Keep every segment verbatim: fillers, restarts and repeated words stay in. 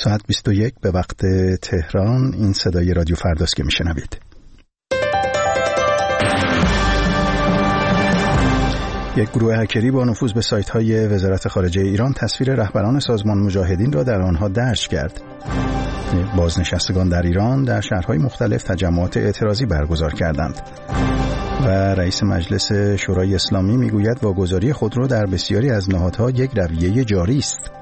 ساعت بیست و یک به وقت تهران. این صدای رادیو فرداست که میشنوید. یک گروه هکری با نفوذ به سایت‌های وزارت خارجه ایران تصویر رهبران سازمان مجاهدین را در آنها درج کرد. بازنشستگان در ایران در شهرهای مختلف تجمعات اعتراضی برگزار کردند و رئیس مجلس شورای اسلامی میگوید واگذاری خودرو در بسیاری از نهادها یک رویه جاری است.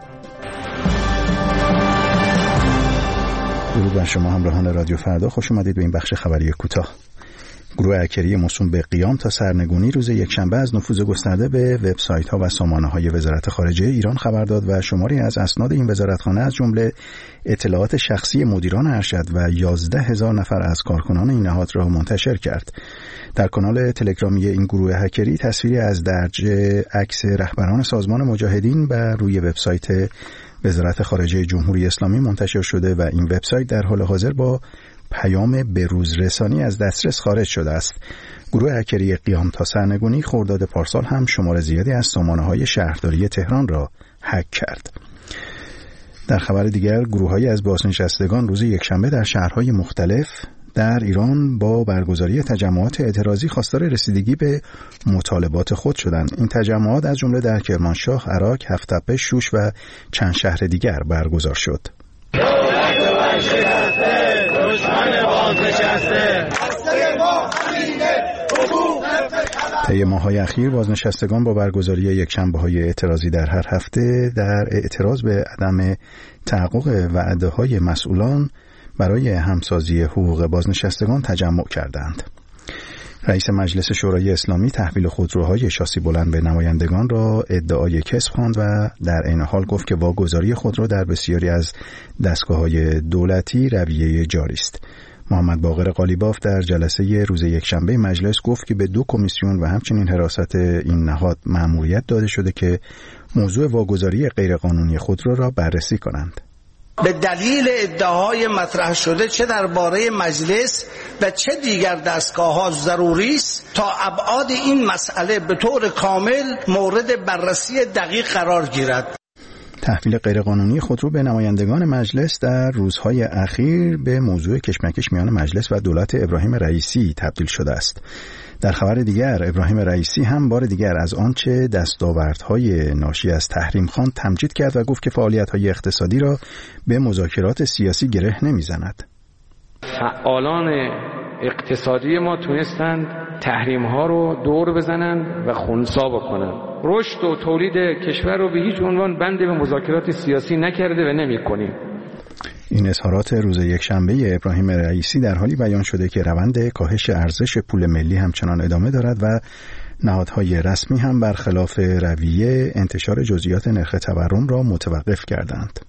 درود بر شما همراهان رادیو فردا، خوش اومدید به این بخش خبری کوتاه. گروه هکری موسوم به قیام تا سرنگونی روز یکشنبه از نفوذ گسترده به وبسایت‌ها و سامانه‌های وزارت خارجه ایران خبر داد و شماری از اسناد این وزارتخانه از جمله اطلاعات شخصی مدیران ارشد و یازده هزار نفر از کارکنان این نهاد را منتشر کرد. در کانال تلگرامی این گروه هکری تصویری از درج عکس رهبران سازمان مجاهدین بر روی وبسایت وزارت خارجه جمهوری اسلامی منتشر شده و این وبسایت در حال حاضر با پیام بروز رسانی از دسترس خارج شده است. گروه هکری قیام تا سرنگونی خرداد پارسال هم شمار زیادی از سامانه‌های شهرداری تهران را هک کرد. در خبر دیگر، گروه‌هایی از بازنشستگان روز یکشنبه در شهرهای مختلف در ایران با برگزاری تجمعات اعتراضی خواستار رسیدگی به مطالبات خود شدند. این تجمعات از جمله در کرمانشاه، عراق، هفت‌تپه، شوش و چند شهر دیگر برگزار شد. طی ماه‌های اخیر بازنشستگان با برگزاری یکشنبه‌های اعتراضی در هر هفته در اعتراض به عدم تحقق وعده‌های مسئولان برای همسازی حقوق بازنشستگان تجمع کردند. رئیس مجلس شورای اسلامی تحویل خودروهای شاسی بلند به نمایندگان را ادعای کسب خواند و در عین حال گفت که واگذاری خودرو در بسیاری از دستگاه‌های دولتی رویه جاری است. محمد باقر قالیباف در جلسه روز یکشنبه مجلس گفت که به دو کمیسیون و همچنین حراست این نهاد مأموریت داده شده که موضوع واگذاری غیرقانونی خودرو را بررسی کنند. به دلیل ادعاهای مطرح شده چه درباره مجلس و چه دیگر دستگاه‌ها ضروری است تا ابعاد این مسئله به طور کامل مورد بررسی دقیق قرار گیرد. تحویل غیرقانونی خودرو به نمایندگان مجلس در روزهای اخیر به موضوع کشمکش میان مجلس و دولت ابراهیم رئیسی تبدیل شده است. در خبر دیگر، ابراهیم رئیسی هم بار دیگر از آنچه دستاوردهای ناشی از تحریم خواند تمجید کرد و گفت که فعالیت‌های اقتصادی را به مذاکرات سیاسی گره نمی‌زند. فعالان اقتصادی ما تونستند تحریم‌ها رو دور بزنند و خنثی بکنند. رشد و تولید کشور رو به هیچ عنوان بند به مذاکرات سیاسی نکرده و نمی‌کنیم. این اظهارات روز یکشنبه ابراهیم رئیسی در حالی بیان شده که روند کاهش ارزش پول ملی همچنان ادامه دارد و نهادهای رسمی هم برخلاف رویه انتشار جزئیات نرخ تورم را متوقف کردند.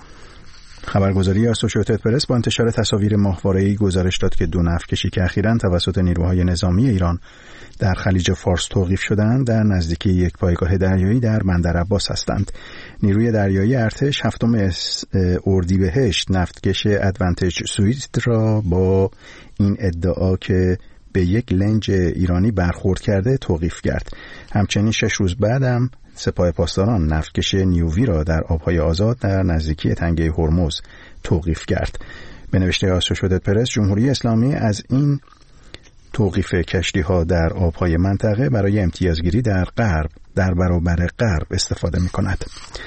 خبرگزاری آسوشییتد پرس با انتشار تصاویر ماهواره‌ای گزارش داد که دو نفتکشی که اخیراً توسط نیروهای نظامی ایران در خلیج فارس توقیف شدند در نزدیکی یک پایگاه دریایی در بندر عباس هستند. نیروی دریایی ارتش هفتم اردیبهشت نفتکش ادوانتج سویت را با این ادعا که به یک لنج ایرانی برخورد کرده توقیف کرد. همچنین شش روز بعدم سپاه پاسداران نفتکش نیووی را در آبهای آزاد در نزدیکی تنگه هرمز توقیف کرد. به نوشته آسوشییتد پرس، جمهوری اسلامی از این توقیف کشتی‌ها در آبهای منطقه برای امتیازگیری در غرب در برابر غرب استفاده می‌کند.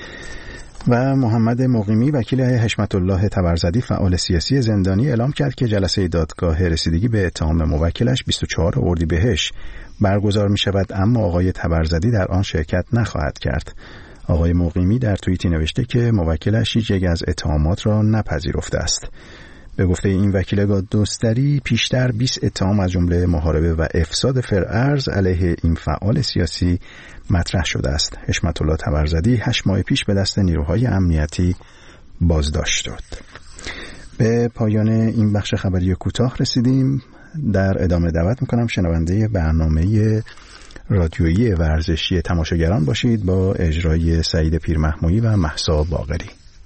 و محمد مقیمی وکیل حشمت الله تبرزدی فعال سیاسی زندانی اعلام کرد که جلسه دادگاه رسیدگی به اتهام موکلش بیست و چهار اردیبهشت برگزار می شود، اما آقای تبرزدی در آن شرکت نخواهد کرد. آقای مقیمی در توییتی نوشته که موکلش هیچ یک از اتهامات را نپذیرفته است. به گفته این وکیل دادگستری پیشتر بیست اتهام از جمله محاربه و افساد فرعرض علیه این فعال سیاسی مطرح شده است. حشمت الله تبرزدی هشت ماه پیش به دست نیروهای امنیتی بازداشت شد. به پایان این بخش خبری کوتاه رسیدیم. در ادامه دعوت میکنم شنونده برنامه رادیویی ورزشی تماشاگران باشید با اجرای سعید پیرمحمودی و مهسا باقری.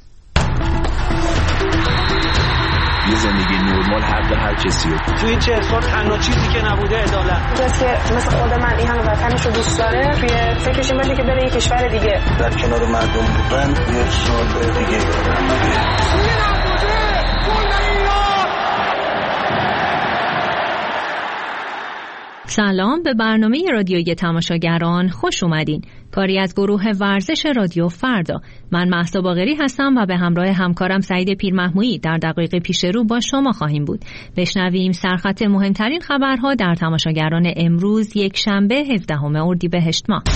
یه زندگی نرمال حق هر کسی رو توی این چهل سال تنها چیزی که نبوده عدالت. کسی که مثل خود من این همه وطنش رو دوست داره توی فکرش این باشه که بره یه کشور دیگه در کنار مردم بودن یه سال دیگه سلام، به برنامه رادیوی تماشاگران خوش اومدین. کاری از گروه ورزش رادیو فردا. من مهسا باقری هستم و به همراه همکارم سعید پیرمحمودی در دقایق پیش رو با شما خواهیم بود. بشنویم سرخط مهمترین خبرها در تماشاگران امروز یک شنبه هفدهم اردیبهشت ماه.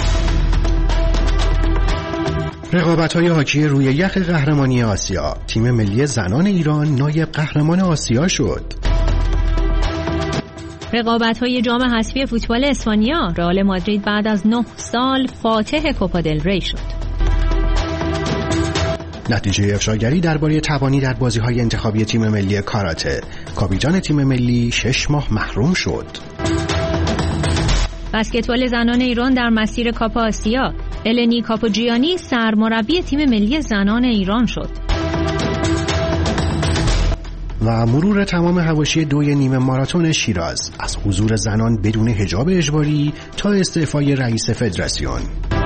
رقابت‌های هاکی روی یخ قهرمانی آسیا. تیم ملی زنان ایران نایب قهرمان آسیا شد. رقابت‌های جام حذفی فوتبال اسپانیا. رئال مادرید بعد از نه سال فاتح کوپا دل ری شد. نتیجه افشاگری درباره تبانی در بازی‌های انتخابی تیم ملی کاراته. کاپیتان تیم ملی شش ماه محروم شد. بسکتبال زنان ایران در مسیر کاپ آسیا. النی کاپوجیانی سرمربی تیم ملی زنان ایران شد. و مرور تمام حواشی دوی نیمه ماراتون شیراز، از حضور زنان بدون حجاب اجباری تا استعفای رئیس فدراسیون.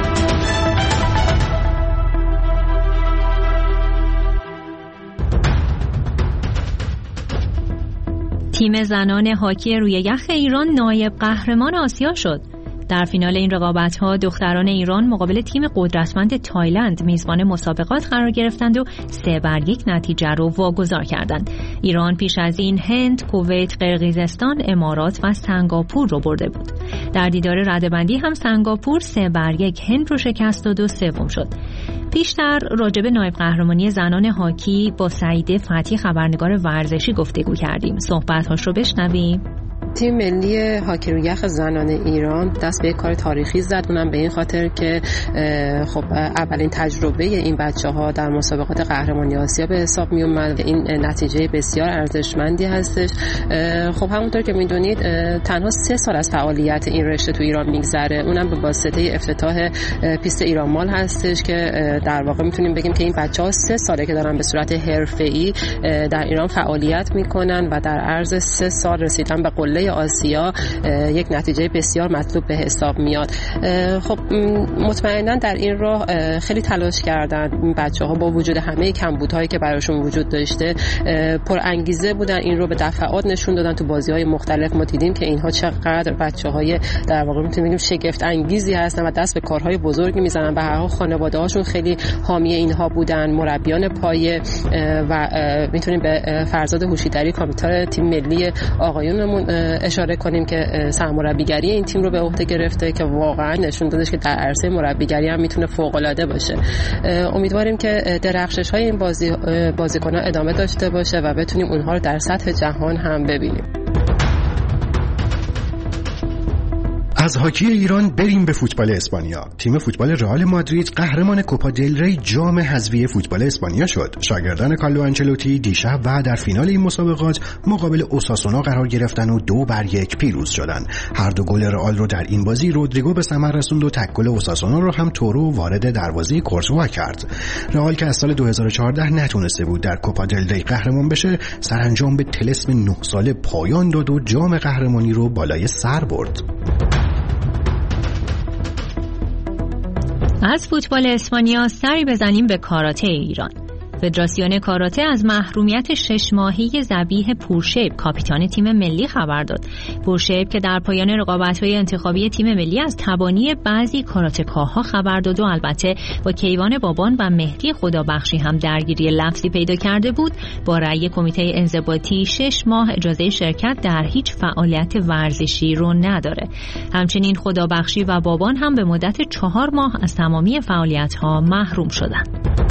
تیم زنان هاکی روی یخ ایران نایب قهرمان آسیا شد. در فینال این رقابت‌ها دختران ایران مقابل تیم قدرتمند تایلند میزبان مسابقات قرار گرفتند و سه بر یک نتیجه رو واگذار کردند. ایران پیش از این هند، کویت، قرقیزستان، امارات و سنگاپور رو برده بود. در دیدار رده‌بندی هم سنگاپور سه بر یک هند رو شکست داد و سوم شد. پیشتر راجب نایب قهرمانی زنان هاکی با سعید فتحی خبرنگار ورزشی گفتگو کردیم. صحبت‌هاش رو بشنویم. تیم ملی هاکی روی یخ زنان ایران دست به کار تاریخی زد، اونم به این خاطر که خب اولین تجربه این بچه‌ها در مسابقات قهرمانی آسیا به حساب می اومد. این نتیجه بسیار ارزشمندی هستش. خب همونطور که میدونید تنها سه سال از فعالیت این رشته تو ایران میگذره، اونم به واسطه افتتاح پیست ایران مال هستش که در واقع میتونیم بگیم که این بچه‌ها سه ساله که دارن به صورت حرفه‌ای در ایران فعالیت میکنن و در عرض سه سال رسیدن به قله آسیا یک نتیجه بسیار مطلوب به حساب میاد. خب مطمئنا در این راه خیلی تلاش کردن این بچه‌ها، با وجود همه کمبودهایی که براشون وجود داشته پر انگیزه بودن، این رو به دفعات نشون دادن. تو بازی‌های مختلف ما دیدیم که اینها چقدر بچه‌های در واقع میتونیم بگیم شگفت انگیزی هستن و دست به کارهای بزرگی میزنن. به هر حال خانواده‌هاشون خیلی حامی اینها بودن، مربیان پایه و میتونیم به فرزاد هوشیدری کاپیتان تیم ملی آقایونمون اشاره کنیم که سرمربیگری این تیم رو به عهده گرفته که واقعا نشون دادش که در عرصه مربیگری هم میتونه فوق‌العاده باشه. امیدواریم که درخشش‌های این بازی بازیکن‌ها ادامه داشته باشه و بتونیم اونها رو در سطح جهان هم ببینیم. از هاکی ایران بریم به فوتبال اسپانیا. تیم فوتبال رئال مادرید قهرمان کوپا دل ری جام حذفی فوتبال اسپانیا شد. شاگردان کارلو آنچلوتی دیشب و در فینال این مسابقات مقابل اوساسونا قرار گرفتن و دو بر یک پیروز شدند. هر دو گل رئال رو در این بازی رودریگو به ثمر رسوند و تک گل اوساسونا رو هم تورو وارد دروازه کورتوا کرد. رئال که از سال دو هزار و چهارده نتونسته بود در کوپا دل ری قهرمان بشه، سرانجام به طلسم نه ساله پایان داد و جام قهرمانی رو بالای سر برد. از فوتبال اسپانیا سری بزنیم به کاراته ایران. فدراسیون کاراته از محرومیت شش ماهه ذبیح پورشیب کاپیتان تیم ملی خبر داد. پورشیب که در پایان رقابت‌های انتخابی تیم ملی از تبانی بعضی کاراته‌کارها خبر داد و البته با کیوان بابان و مهدی خدابخشی هم درگیری لفظی پیدا کرده بود، با رأی کمیته انضباطی شش ماه اجازه شرکت در هیچ فعالیت ورزشی رو نداره. همچنین خدابخشی و بابان هم به مدت چهار ماه از تمامی فعالیت‌ها محروم شدند.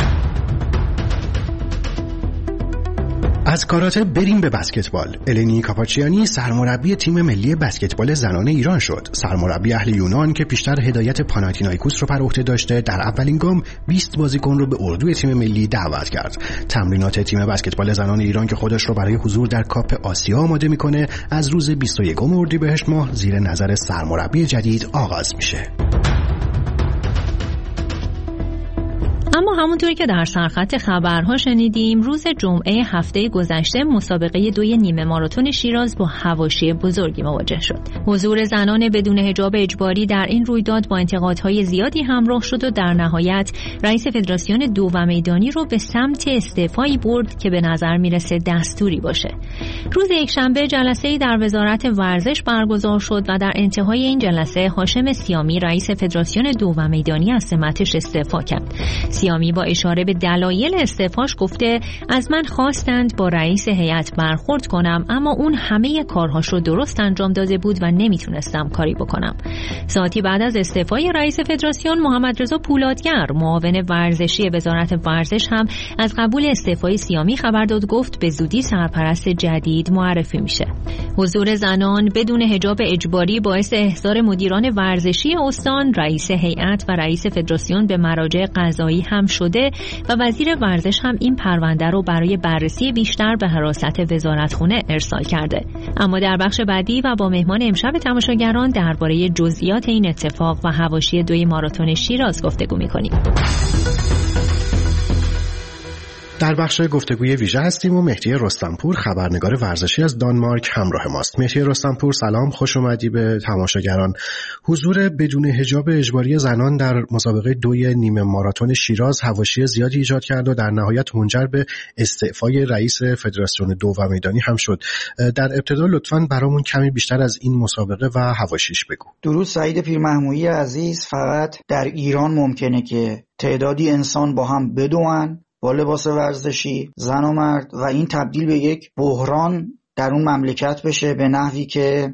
از کاراته بریم به بسکتبال. النی کاپوجیانی سرمربی تیم ملی بسکتبال زنان ایران شد. سرمربی اهل یونان که پیشتر هدایت پاناتینایکوس رو بر عهده داشته، در اولین گام بیست بازیکن رو به اردوی تیم ملی دعوت کرد. تمرینات تیم بسکتبال زنان ایران که خودش رو برای حضور در کاپ آسیا آماده میکنه، از روز بیست و یکم اردیبهشت ماه زیر نظر سرمربی جدید آغاز میشه. اما همونطوری که در سرخط خبرها شنیدیم، روز جمعه هفته گذشته مسابقه دوی نیمه ماراتون شیراز با حواشی بزرگی مواجه شد. حضور زنان بدون حجاب اجباری در این رویداد با انتقادهای زیادی همراه شد و در نهایت رئیس فدراسیون دو و میدانی رو به سمت استعفایی برد که به نظر میرسه دستوری باشه. روز یکشنبه جلسه‌ای در وزارت ورزش برگزار شد و در انتهای این جلسه هاشم سیامی رئیس فدراسیون دو و میدانی از سمتش استعفا کرد. سیامی با اشاره به دلایل استعفاش گفته از من خواستند با رئیس هیئت برخورد کنم، اما اون همه کارهاش رو درست انجام داده بود و نمیتونستم کاری بکنم. ساعتی بعد از استعفای رئیس فدراسیون محمد رضا پولادگر معاون ورزشی وزارت ورزش هم از قبول استعفای سیامی خبر داد، گفت به زودی سرپرست جدید معرفی میشه. حضور زنان بدون حجاب اجباری باعث احضار مدیران ورزشی استان، رئیس هیئت و رئیس فدراسیون به مراجع قضایی هم شده و وزیر ورزش هم این پرونده رو برای بررسی بیشتر به حراست وزارتخونه ارسال کرده. اما در بخش بعدی و با مهمان امشب تماشاگران درباره جزئیات این اتفاق و حواشی دوی ماراتون شیراز گفتگو می‌کنیم. در بخش گفتگوی ویژه هستیم و مهدی رستمپور خبرنگار ورزشی از دانمارک همراه ماست. مهدی رستمپور سلام، خوش اومدی به تماشاگران. حضور بدون حجاب اجباری زنان در مسابقه دوی نیمه ماراتون شیراز حواشی زیادی ایجاد کرد و در نهایت منجر به استعفای رئیس فدراسیون دو و میدانی هم شد. در ابتدا لطفاً برامون کمی بیشتر از این مسابقه و حواشیش بگو. درود سعید پیرمحمودی عزیز. فقط در ایران ممکنه که تعدادی انسان با هم بدوئن با لباس ورزشی، زن و مرد، و این تبدیل به یک بحران در اون مملکت بشه به نحوی که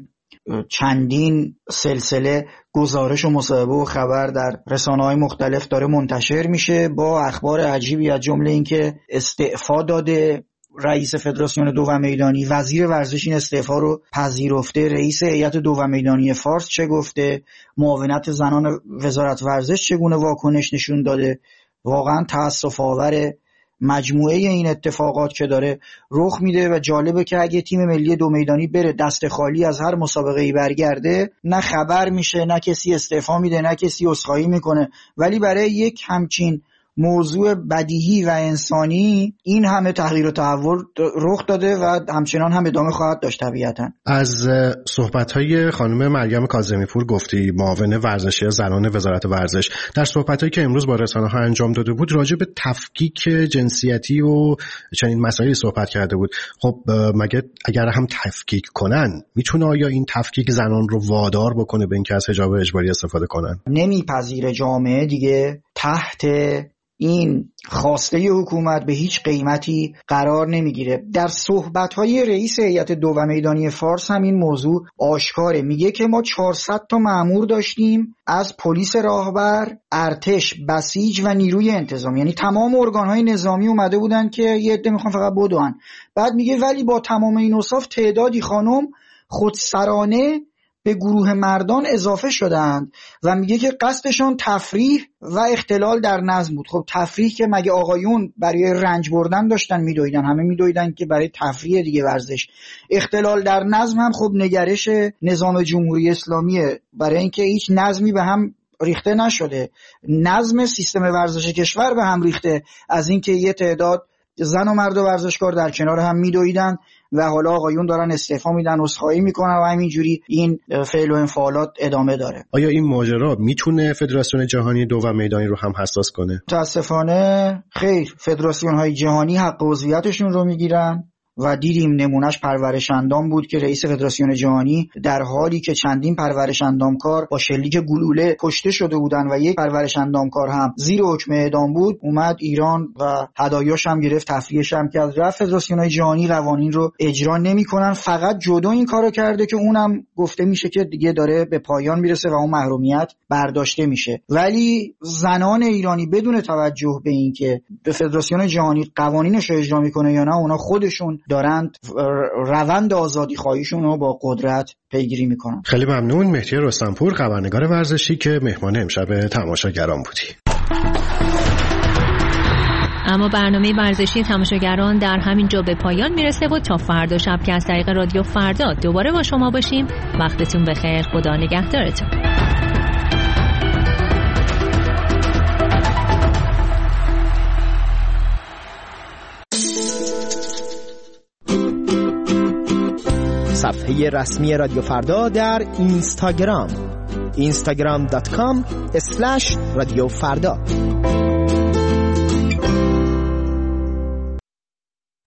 چندین سلسله گزارش و مصاحبه و خبر در رسانه‌های مختلف داره منتشر میشه با اخبار عجیبی، از جمله اینکه استعفا داده رئیس فدراسیون دو و میدانی، وزیر ورزش این استعفا رو پذیرفته، رئیس هیئت دو و میدانی فارس چه گفته، معاونت زنان وزارت ورزش چگونه واکنش نشون داده. واقعا تأسف آور مجموعه این اتفاقات که داره رخ میده و جالبه که اگه تیم ملی دو میدانی بره دست خالی از هر مسابقه‌ای برگرده، نه خبر میشه، نه کسی استعفا میده، نه کسی عذرخواهی میکنه، ولی برای یک همچین موضوع بدیهی و انسانی این همه تغییر و تحول رخ داده و همچنان هم ادامه خواهد داشت. طبیعتا از صحبت‌های خانم مریم کاظمی پور گفتی، معاون ورزشی زنان وزارت ورزش، در صحبت‌هایی که امروز با رسانه‌ها انجام داده بود راجع به تفکیک جنسیتی و چنین مسائلی صحبت کرده بود. خب مگه اگر هم تفکیک کنن میتونه آیا این تفکیک زنان رو وادار بکنه به اینکه از حجاب اجباری استفاده کنن؟ نمیپذیره جامعه دیگه تحت این خواسته حکومت به هیچ قیمتی قرار نمیگیره. در صحبت‌های رئیس هیئت دو و میدانی فارس هم این موضوع آشکاره. میگه که ما چهارصد تا مأمور داشتیم، از پلیس راهبر، ارتش، بسیج و نیروی انتظامی، یعنی تمام ارگان‌های نظامی اومده بودن که یه عده میخوان فقط بدوئن. بعد میگه ولی با تمام این اوصاف تعدادی خانم خودسرانه به گروه مردان اضافه شدند و میگه که قصدشان تفریح و اختلال در نظم بود. خب تفریح که مگه آقایون برای رنج بردن داشتن میدویدن؟ همه میدویدن که برای تفریح دیگه ورزش. اختلال در نظم هم خب نگرش نظام جمهوری اسلامیه، برای اینکه هیچ نظمی به هم ریخته نشده. نظم سیستم ورزش کشور به هم ریخته از اینکه یه تعداد زن و مرد و ورزشکار در کنار هم میدویدن و حالا آقایون دارن استعفا میدن، عذرخواهی میکنن و همینجوری این فعل و انفعالات ادامه داره. آیا این ماجرا میتونه فدراسیون جهانی دو و میدانی رو هم حساس کنه؟ متاسفانه خیر. فدراسیون های جهانی حق عضویتشون رو میگیرن و دیدیم نمونهش پرورش اندام بود که رئیس فدراسیون جهانی در حالی که چندین پرورش اندامکار با شلیک گلوله کشته شده بودن و یک پرورش اندامکار هم زیر حکم اعدام بود، اومد ایران و هدایاش هم گرفت، تفریحش هم کرد. رفت فدراسیون جهانی قوانین رو اجرا نمی‌کنن، فقط جدو این کارو کرده که اونم گفته میشه که دیگه داره به پایان میرسه و اون محرومیت برداشته میشه. ولی زنان ایرانی بدون توجه به این که به فدراسیون جهانی قوانینش رو اجرا میکنه یا نه، اونا خودشون دارند روند آزادی خواهیشون رو با قدرت پیگیری میکنن. خیلی ممنون. مهدی رستمپور خبرنگار ورزشی که مهمان امشب تماشاگران بودی. اما برنامه ورزشی تماشاگران در همین جا به پایان میرسه و تا فردا شب که از طریق رادیو فردا دوباره با شما باشیم. وقتتون بخیر، خدا نگهدارتون. صفحه رسمی رادیو فردا در اینستاگرام اینستاگرام دات کام اسلش رادیو فردا.